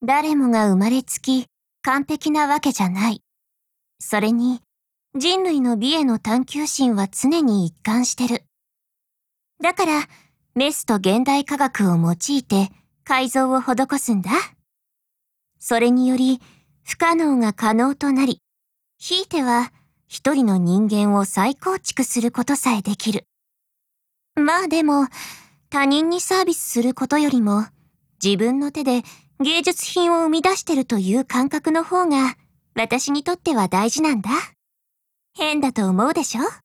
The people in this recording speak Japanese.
誰もが生まれつき完璧なわけじゃない。それに、人類の美への探求心は常に一貫してる。だから、メスと現代科学を用いて改造を施すんだ。それにより、不可能が可能となり、ひいては一人の人間を再構築することさえできる。まあでも、他人にサービスすることよりも、自分の手で芸術品を生み出してるという感覚の方が、私にとっては大事なんだ。変だと思うでしょ？